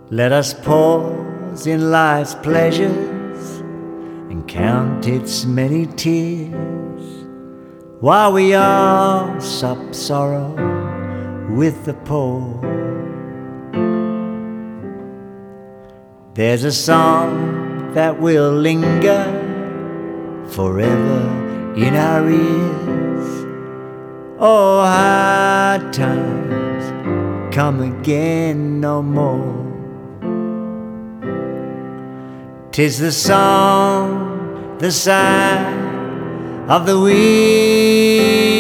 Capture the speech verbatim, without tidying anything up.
Let us pause in life's pleasures and count its many tears, while we all sup sorrow with the poor. There's a song that will linger forever in our ears. Oh, hard times come again no more. 'Tis the song, the sigh of the weary